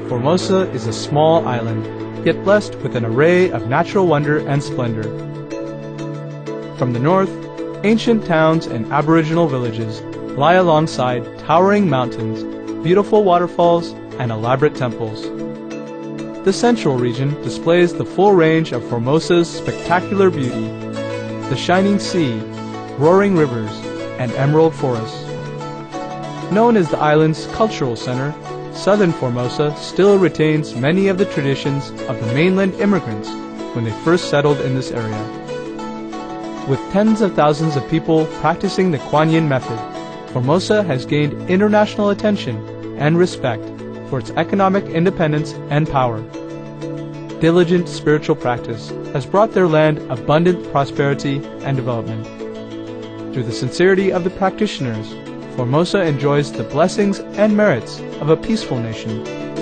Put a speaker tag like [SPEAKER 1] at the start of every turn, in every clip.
[SPEAKER 1] Formosa is a small island, yet blessed with an array of natural wonder and splendor. From the north, ancient towns and aboriginal villages lie alongside towering mountains, beautiful waterfalls, and elaborate temples. The central region displays the full range of Formosa's spectacular beauty: the shining sea, roaring rivers, and emerald forests. Known as the island's cultural center, southern Formosa still retains many of the traditions of the mainland immigrants when they first settled in this area. With tens of thousands of people practicing the Kuan Yin method, Formosa has gained international attention and respect for its economic independence and power. Diligent spiritual practice has brought their land abundant prosperity and development. Through the sincerity of the practitioners, Formosa enjoys the blessings and merits of a peaceful nation.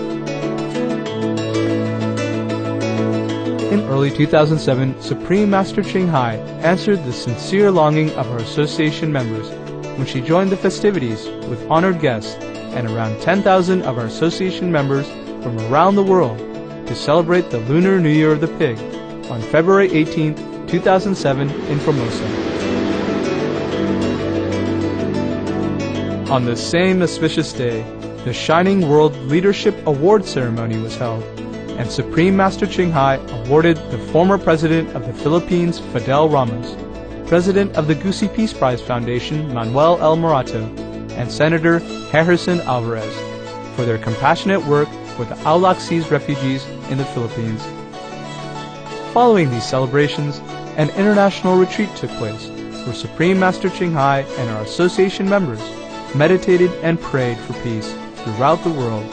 [SPEAKER 1] In early 2007, Supreme Master Ching Hai answered the sincere longing of her association members when she joined the festivities with honored guests and around 10,000 of our association members from around the world to celebrate the Lunar New Year of the Pig on February 18, 2007 in Formosa. On this same auspicious day, the Shining World Leadership Award ceremony was held, and Supreme Master Ching Hai awarded the former President of the Philippines, Fidel Ramos, President of the Gusi Peace Prize Foundation, Manuel L. Morato, and Senator Harrison Alvarez for their compassionate work with the Aulaxese refugees in the Philippines. Following these celebrations, an international retreat took place where Supreme Master Ching Hai and our association members meditated and prayed for peace throughout the world.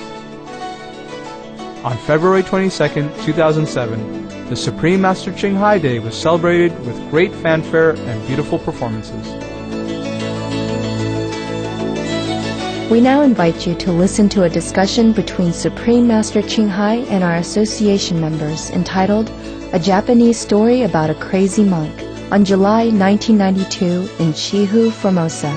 [SPEAKER 1] On February 22, 2007, the Supreme Master Ching Hai Day was celebrated with great fanfare and beautiful performances.
[SPEAKER 2] We now invite you to listen to a discussion between Supreme Master Ching Hai and our association members entitled A Japanese Story About a Crazy Monk on July 1992 in Chihu, Formosa.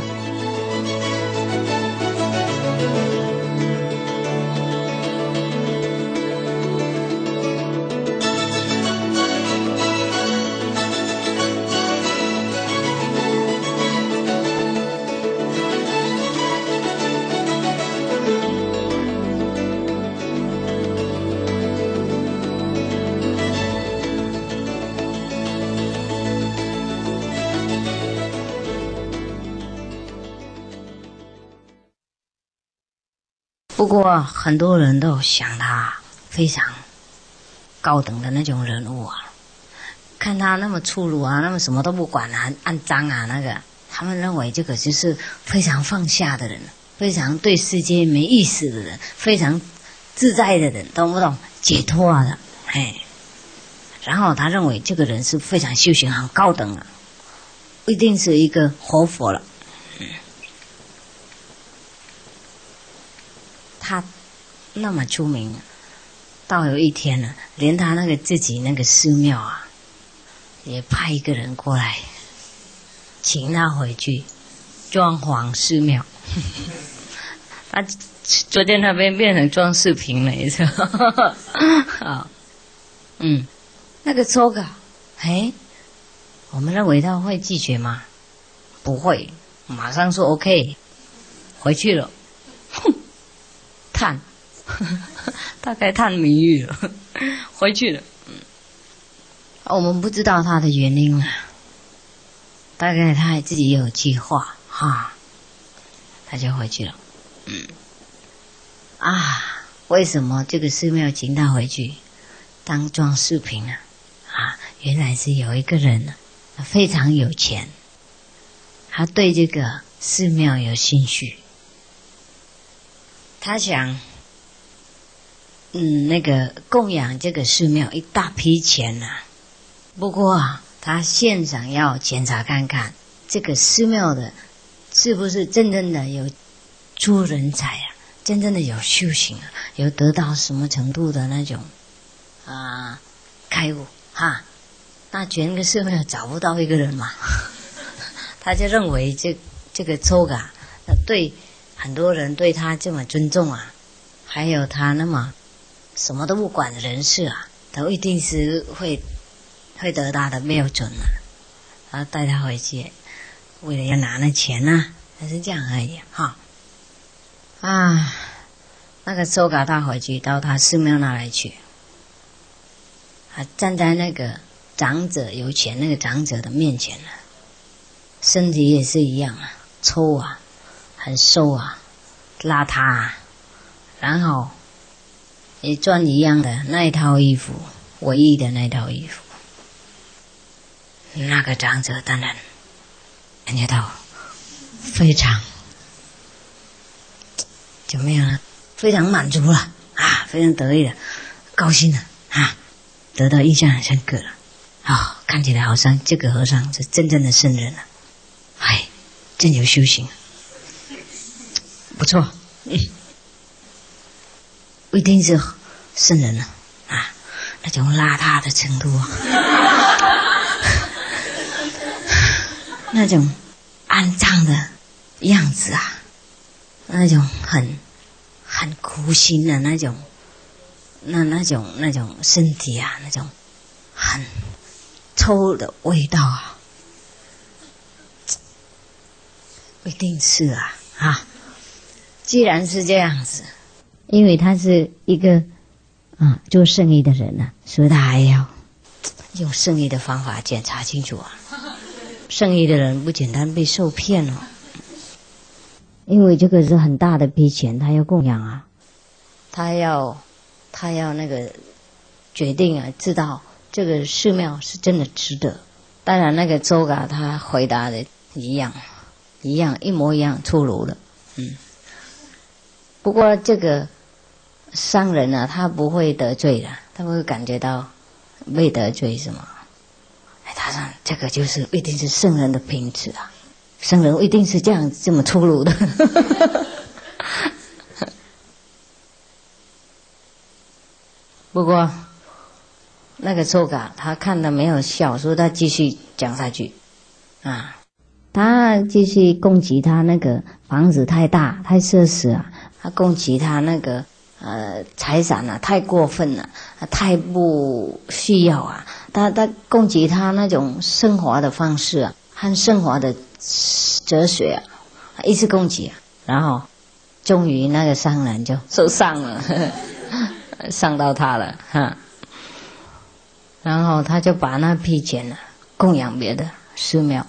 [SPEAKER 3] 不过很多人都想他非常高等的那种人物啊，看他那么粗鲁啊，那么什么都不管啊，很肮脏啊，那个他们认为这个就是非常放下的人，非常对世界没意思的人，非常自在的人，懂不懂？解脱的，哎。然后他认为这个人是非常修行很高等啊，一定是一个活佛了。他那么出名，到有一天呢，连他那个自己那个寺庙啊，也派一个人过来，请他回去装潢寺庙。他昨天那边变成装饰品了，你知道？好，那个抽噶，我们认为他会拒绝吗？不会，马上说 OK， 回去了。叹，大概叹名誉了，回去了。我们不知道他的原因了，大概他自己有计划哈，他就回去了。为什么这个寺庙请他回去当装饰品呢？原来是有一个人呢，非常有钱，他对这个寺庙有兴趣。他想，那个供养这个寺庙一大批钱啊。不过他现场要检查看看，这个寺庙的是不是真正的有出人才啊，真正的有修行啊，有得到什么程度的那种开悟哈。那全个寺庙找不到一个人嘛，他就认为这个抽嘎，对。很多人对他这么尊重啊，还有他那么什么都不管的人士啊，都一定是会得到的标准啊。然后带他回去，为了要拿那钱啊，还是这样而已哈。那个周嘎他回去到他寺庙那里去，站在那个长者有钱那个长者的面前了，身体也是一样啊，抽啊，很瘦啊，邋遢啊，然后也穿一样的那一套衣服，唯一的那套衣服。那个长者当然感觉到非常怎么样呢？非常满足了啊，非常得意了，高兴了啊，得到印象很深刻了啊，看起来好像这个和尚是真正的圣人了，哎，真有修行，不错，一定是圣人了啊，那种邋遢的程度啊，那种肮脏的样子啊，那种很苦心的那种身体啊，那种很臭的味道啊，一定是啊！既然是这样子，因为他是一个做生意的人啊，所以他还要用生意的方法检查清楚啊。生意的人不简单被受骗哦。因为这个是很大的批钱，他要供养啊，他要那个决定啊，知道这个寺庙是真的值得。当然那个周嘎他回答的一样，一模一样出炉了。不过这个商人啊，他不会得罪的，他会感觉到被得罪什么？他说这个就是一定是圣人的品质啊。圣人一定是这样这么粗鲁的。不过那个周嘎他看了没有笑，所以他继续讲下去啊。他继续供给他那个房子太大太奢侈啊，他供给他那个财产啊太过分了，太不需要啊。他供给他那种生活的方式啊和生活的哲学啊，一直供给啊，然后终于那个商人就受伤了，伤到他了哈。然后他就把那批钱呢供养别的寺庙，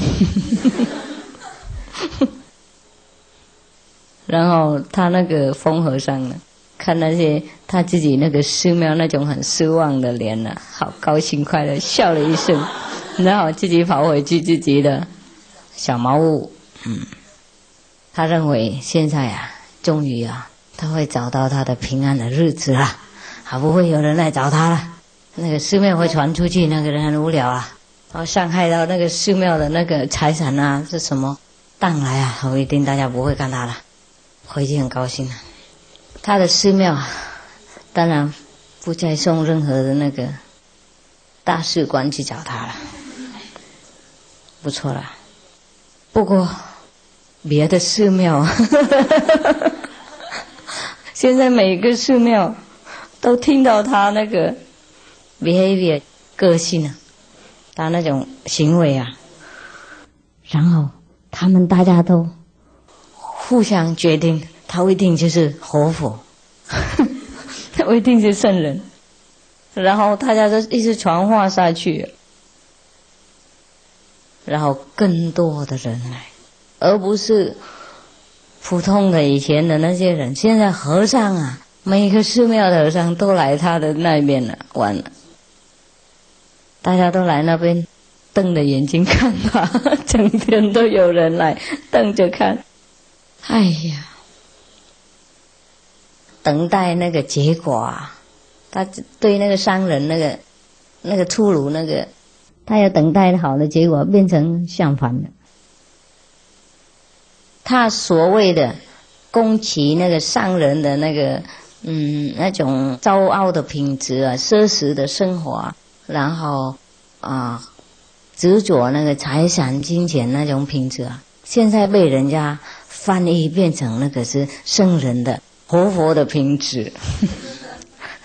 [SPEAKER 3] 然后他那个疯和尚呢，看那些他自己那个寺庙那种很失望的脸呢，好高兴快乐，笑了一声，然后自己跑回去自己的小茅屋。他认为现在啊，终于啊，他会找到他的平安的日子了，还不会有人来找他了。那个寺庙会传出去，那个人很无聊啊，然后伤害到那个寺庙的那个财产啊，是什么荡来啊，一定大家不会干他了。回去很高兴啊。他的寺庙当然不再送任何的那个大使馆去找他了，不错了。不过别的寺庙现在每个寺庙都听到他那个 behavior 个性啊，他那种行为啊，然后他们大家都互相决定他一定就是活佛他一定是圣人，然后大家都一直传话下去，然后更多的人来，而不是普通的以前的那些人。现在和尚啊，每个寺庙的和尚都来他的那边了玩了，大家都来那边瞪着眼睛看他整天都有人来瞪着看。哎呀，等待那个结果啊，他对那个商人那个粗鲁那个，他要等待好的结果，变成相反的。他所谓的攻击那个商人的那个那种骄傲的品质啊，奢侈的生活啊，然后执着那个财产金钱那种品质啊，现在被人家翻译变成那个是圣人的活佛的品质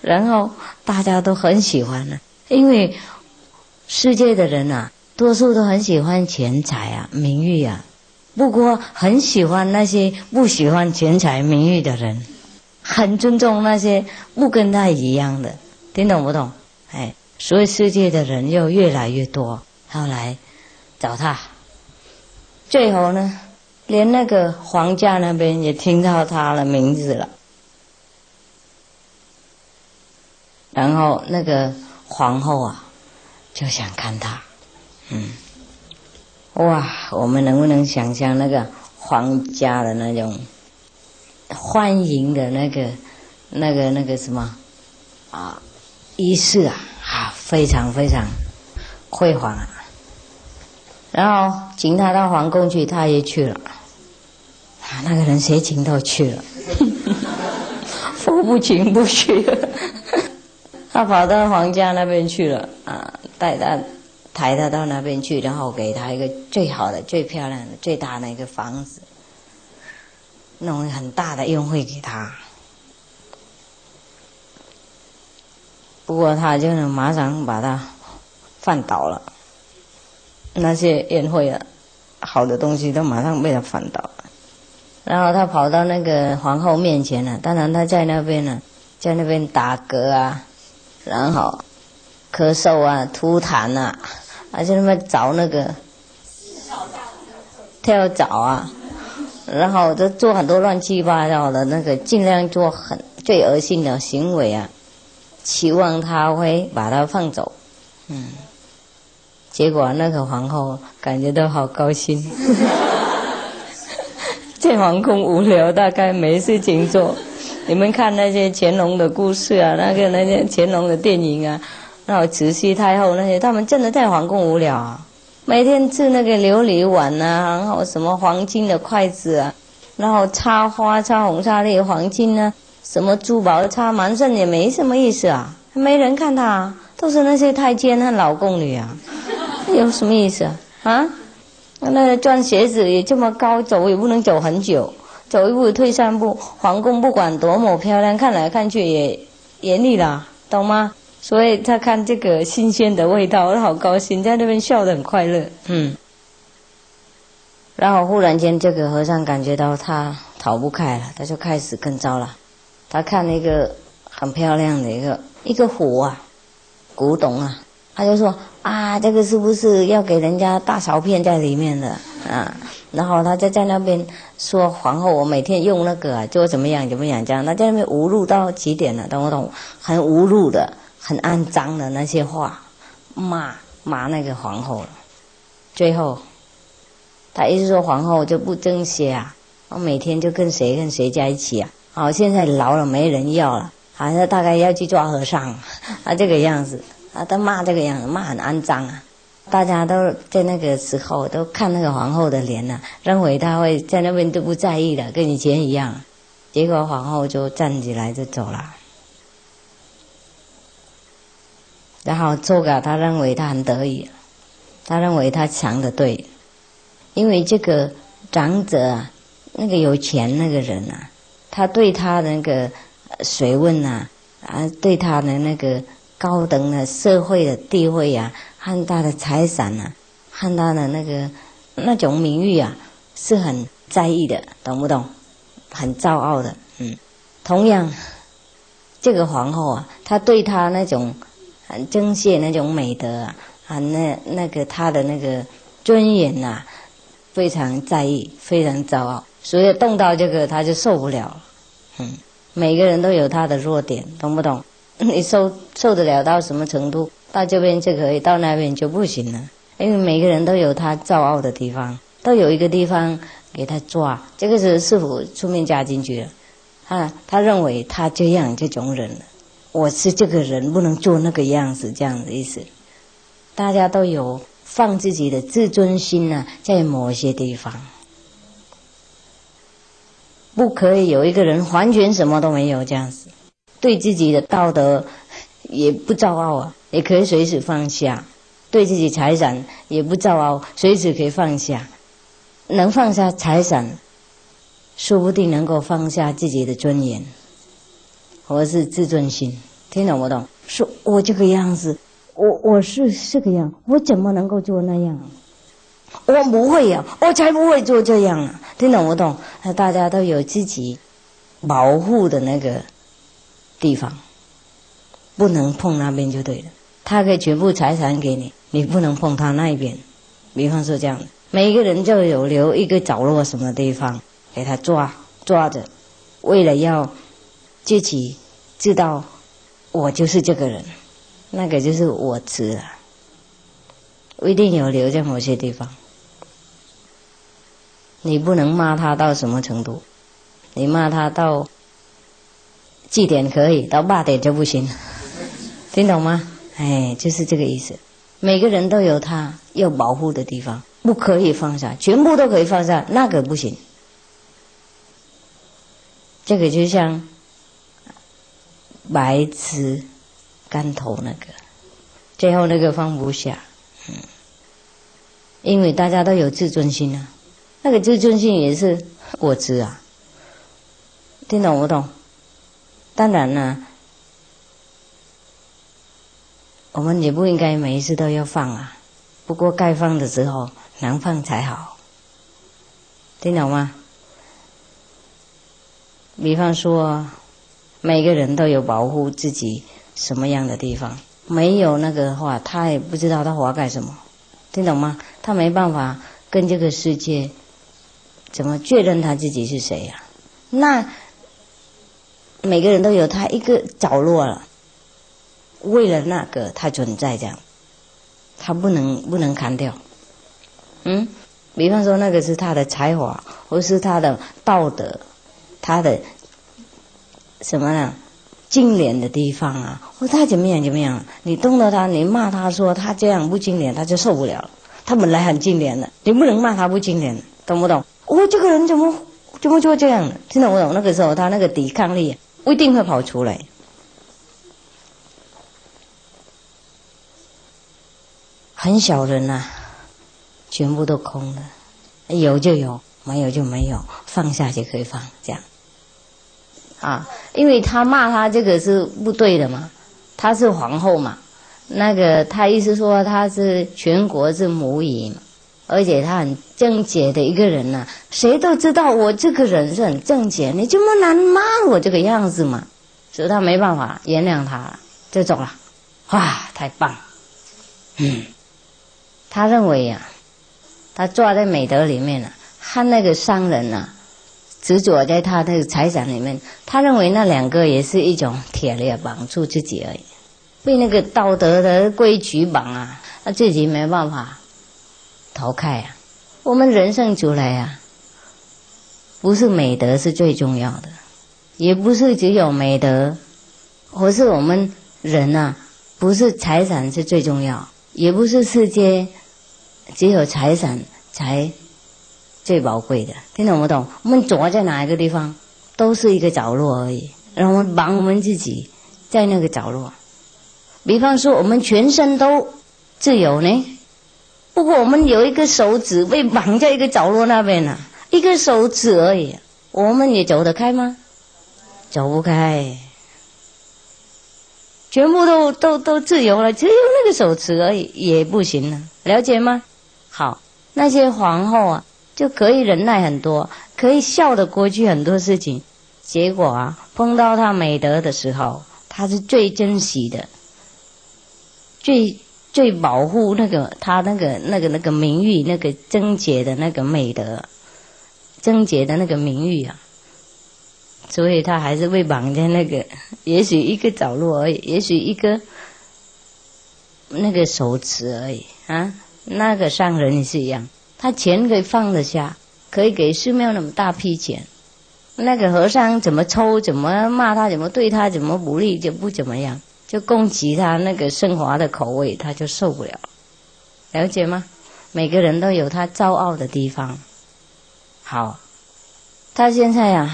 [SPEAKER 3] 然后大家都很喜欢呢，因为世界的人啊，多数都很喜欢钱财啊、名誉啊，不过很喜欢那些不喜欢钱财名誉的人，很尊重那些不跟他一样的，听懂不懂？哎，所以世界的人又越来越多，要来找他。最后呢，连那个皇家那边也听到他的名字了，然后那个皇后啊就想看他。哇，我们能不能想象那个皇家的那种欢迎的那个什么啊仪式啊，非常非常辉煌啊。然后请他到皇宫去，他也去了。那个人谁请都去了，佛不请不去了。他跑到皇家那边去了啊，抬他到那边去，然后给他一个最好的、最漂亮的、最大的一个房子，弄很大的宴会给他。不过他就能马上把他放倒了，那些宴会啊，好的东西都马上被他放倒了。然后他跑到那个皇后面前了，当然他在那边呢，在那边打嗝啊，然后咳嗽啊、吐痰啊，而且他们找那个跳蚤啊，然后就做很多乱七八糟的那个，尽量做最恶心的行为啊，期望他会把他放走。结果那个皇后感觉到好高兴。在皇宫无聊，大概没事情做。你们看那些乾隆的故事啊，那些乾隆的电影啊，然后慈禧太后那些，他们真的在皇宫无聊啊，每天吃那个琉璃碗啊，然后什么黄金的筷子啊，然后插花、插红、插绿、黄金啊，什么珠宝插满身也没什么意思啊，没人看他啊，都是那些太监和老宫女啊，有什么意思啊？那穿鞋子也这么高，走也不能走很久，走一步退三步。皇宫不管多么漂亮，看来看去也腻了，懂吗？所以他看这个新鲜的味道，他好高兴，在那边笑得很快乐。然后忽然间，这个和尚感觉到他逃不开了，他就开始更糟了。他看那个很漂亮的一个壶啊，古董啊，他就说啊，这个是不是要给人家大小便在里面的啊？然后他就在那边说，皇后我每天用那个啊，就怎么样怎么样这样。他在那边侮辱到极点了，懂不懂？很侮辱的，很肮脏的那些话，骂那个皇后了。最后，他一直说皇后就不珍惜啊，我每天就跟谁在一起啊。好，现在老了没人要了，好像大概要去抓和尚啊，这个样子。他骂这个样子，骂很肮脏啊！大家都在那个时候都看那个皇后的脸啊，认为她会在那边都不在意的，跟以前一样。结果皇后就站起来就走了。然后周嘎他认为他很得意，他认为他讲的对，因为这个长者啊，那个有钱那个人啊，他对他那个学问啊，对他的那个高等的社会的地位啊，和他的财产啊，和他的那种名誉啊，是很在意的，懂不懂？很骄傲的。同样，这个皇后啊，她对他那种很珍惜那种美德啊，那个他的那个尊严啊，非常在意，非常骄傲，所以动到这个他就受不了了。每个人都有他的弱点，懂不懂？你受得了到什么程度，到这边就可以，到那边就不行了。因为每个人都有他骄傲的地方，都有一个地方给他抓，这个是师父出面加进去了。他认为他这种人了，我是这个人，不能做那个样子，这样的意思。大家都有放自己的自尊心啊，在某些地方，不可以有一个人完全什么都没有这样子。对自己的道德也不骄傲啊，也可以随时放下；对自己财产也不骄傲，随时可以放下。能放下财产，说不定能够放下自己的尊严，或是自尊心。 听懂不懂？说我这个样子，我是这个样，我怎么能够做那样？我不会呀，我才不会做这样啊！听懂不懂？那大家都有自己保护的那个地方，不能碰那边就对了。他可以全部财产给你，你不能碰他那一边。比方说这样的，每一个人就有留一个角落什么地方给他抓着，为了要自己知道我就是这个人，那个就是我执了。一定有留在某些地方。你不能骂他到什么程度，你骂他到几点可以，到8点就不行，听懂吗？就是这个意思。每个人都有他要保护的地方，不可以放下，全部都可以放下，那个不行。这个就像白痴竿头那个，最后那个放不下，因为大家都有自尊心啊，那个自尊心也是我执啊，听懂不懂？当然了，我们也不应该每一次都要放啊，不过该放的时候能放才好，听懂吗？比方说每个人都有保护自己什么样的地方，没有那个话他也不知道他活该什么，听懂吗？他没办法跟这个世界怎么确认他自己是谁呀？那每个人都有他一个角落了，为了那个他存在这样，他不能砍掉。比方说那个是他的才华，或是他的道德，他的什么呢？经典的地方啊，或他怎么样，你动到他，你骂他说他这样不经典，他就受不了了。他本来很经典的，你不能骂他不经典的，懂不懂？这个人怎么做这样的？听懂不懂？那个时候他那个抵抗力一定会跑出来。很少人啊，全部都空了，有就有，没有就没有，放下就可以放，这样啊。因为他骂他这个是不对的嘛，他是皇后嘛，那个他意思说他是全国是母仪嘛，而且他很正洁的一个人呐，谁都知道我这个人是很正洁，你这么难骂我这个样子嘛，所以他没办法原谅他，就走了。哇，太棒！他认为啊，他坐在美德里面啊，和那个商人啊，执着在他的财产里面，他认为那两个也是一种铁链绑住自己而已，被那个道德的规矩绑啊，他自己没办法逃开啊。我们人生出来啊，不是美德是最重要的，也不是只有美德，或是我们人啊，不是财产是最重要，也不是世界只有财产才最宝贵的，听懂不懂？我们走在哪一个地方都是一个角落而已，然后我们绑我们自己在那个角落。比方说我们全身都自由呢，不过我们有一个手指被绑在一个角落那边啊，一个手指而已，我们也走得开吗？走不开，全部都自由了，只有那个手指而已也不行了，了解吗？好，那些皇后啊就可以忍耐很多，可以笑得过去很多事情，结果啊碰到他美德的时候，他是最珍惜的，最保护那个他那个名誉，那个贞洁的那个美德，贞洁的那个名誉啊，所以他还是被绑在那个也许一个角落而已，也许一个那个手指而已啊。那个商人也是一样，他钱可以放得下，可以给寺庙那么大批钱，那个和尚怎么抽，怎么骂他，怎么对他，怎么不利，就不怎么样，就攻击他那个升华的口味，他就受不了，了解吗？每个人都有他骄傲的地方。好，他现在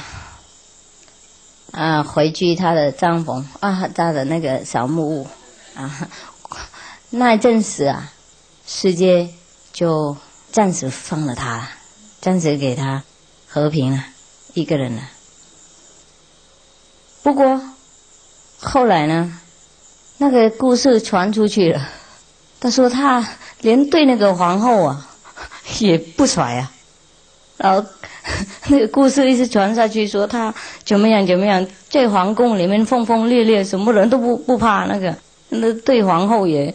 [SPEAKER 3] 回去他的帐篷啊，他的那个小木屋啊，那一阵子啊，世界就暂时放了他，暂时给他和平了，一个人了。不过后来呢， 那个故事传出去了，他说他连对那个皇后啊也不甩啊，然后那个故事一直传下去，说他怎么样怎么样，在皇宫里面轰轰烈烈，什么人都不怕，那对皇后也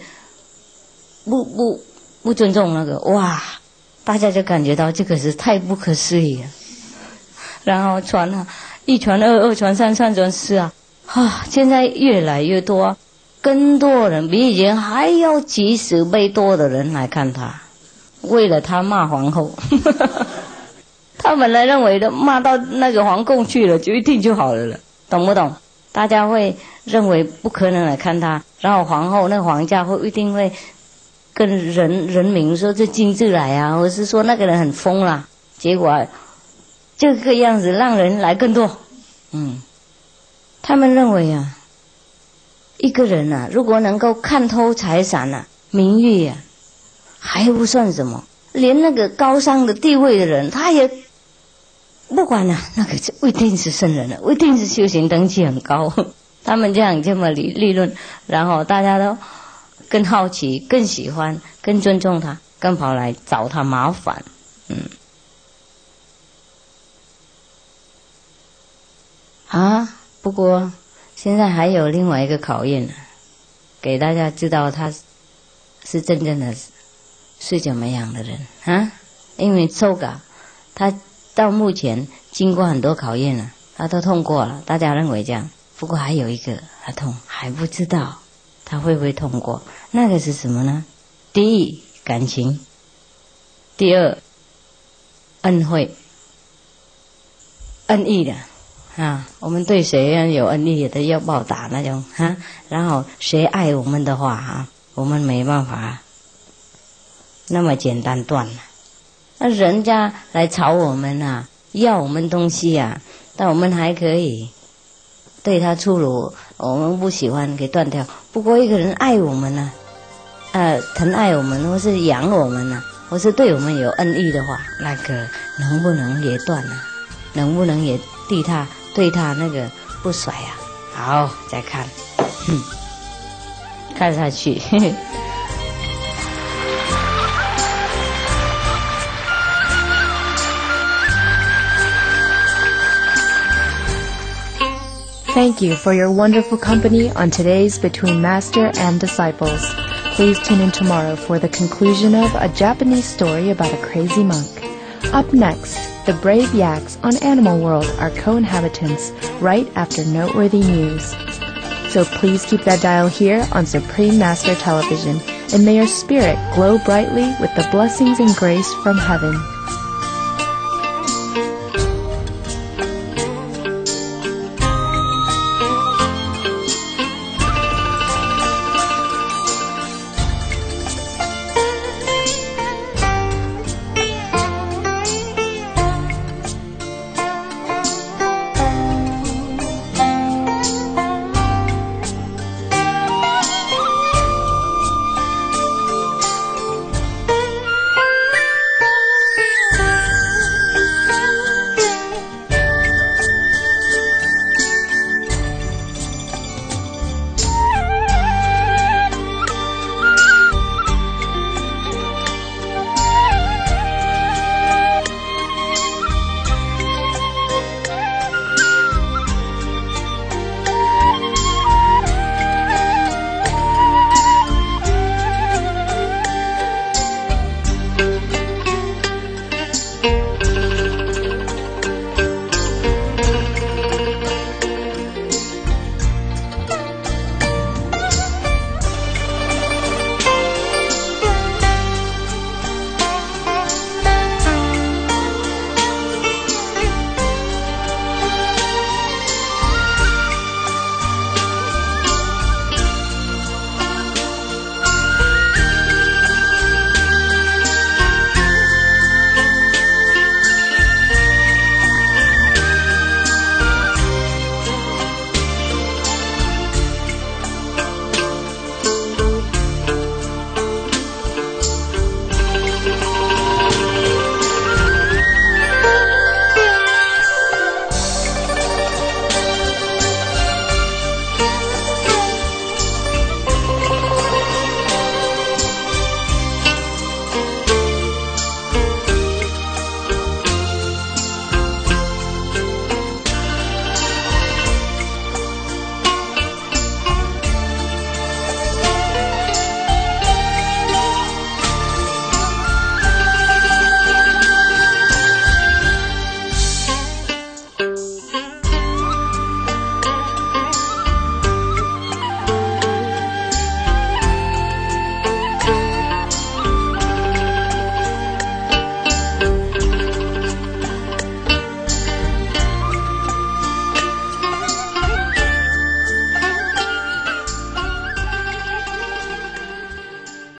[SPEAKER 3] 不尊重那个，哇，大家就感觉到这个是太不可思议了。然后传啊，一传二，二传三，三传四啊，现在越来越多，更多人比以前还要几十倍多的人来看他，为了他骂皇后。他本来认为的骂到那个皇宫去了就一定就好了，懂不懂？大家会认为不可能来看他，然后皇后那个皇家一定会跟人民说这精致来啊，或是说那个人很疯啦，结果这个样子让人来更多。他们认为啊，一个人啊，如果能够看透财产啊、名誉啊，还不算什么，连那个高尚的地位的人，他也不管啊，那个不一定是圣人了，不一定是修行等级很高。他们这么理论，然后大家都更好奇、更喜欢、更尊重他，更跑来找他麻烦。不过现在还有另外一个考验呢，给大家知道他是真正的是怎么样的人啊？因为抽嘎他到目前经过很多考验了，他都通过了，大家认为这样。不过还有一个他还不知道他会不会通过，那个是什么呢？第一，感情；第二，恩惠，恩义的我们对谁有恩义的要报答那种然后谁爱我们的话我们没办法那么简单断了。那人家来吵我们要我们东西但我们还可以对他粗鲁，我们不喜欢给断掉。不过一个人爱我们疼爱我们，或是养我们或是对我们有恩义的话，那个能不能也断了？能不能也对他那个不甩好，再看看下去。
[SPEAKER 2] Thank you for your wonderful company on today's Between Master and Disciples. Please tune in tomorrow for the conclusion of A Japanese Story About a Crazy Monk. Up next, the brave yaks on Animal World are co-inhabitants right after noteworthy news. So please keep that dial here on Supreme Master Television, and may your spirit glow brightly with the blessings and grace from heaven.